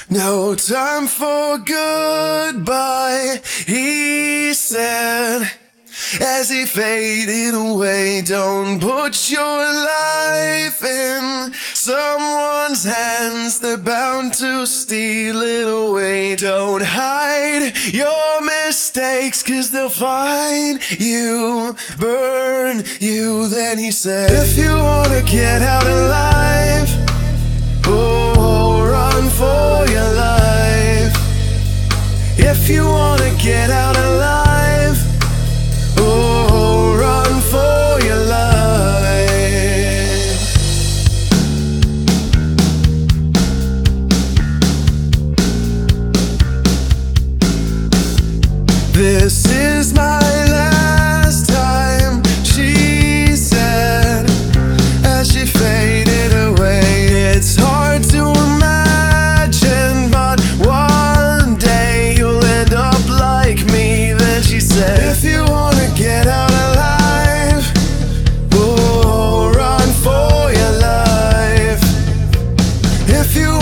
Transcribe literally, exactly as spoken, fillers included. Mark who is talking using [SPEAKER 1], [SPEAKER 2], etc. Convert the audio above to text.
[SPEAKER 1] No time for goodbye, he said, as he faded away. Don't put your life in someone's hands, they're bound to steal it away. Don't hide your mistakes, cause they'll find you, burn you. Then he said, if you wanna get out alive, oh, run for your life. If you wanna get out alive, oh, run for your life. This is my last time, she said, as she faded away. It's hard to imagine, but one day you'll end up like me. Then she said, if you wanna get out alive, oh, run for your life. If you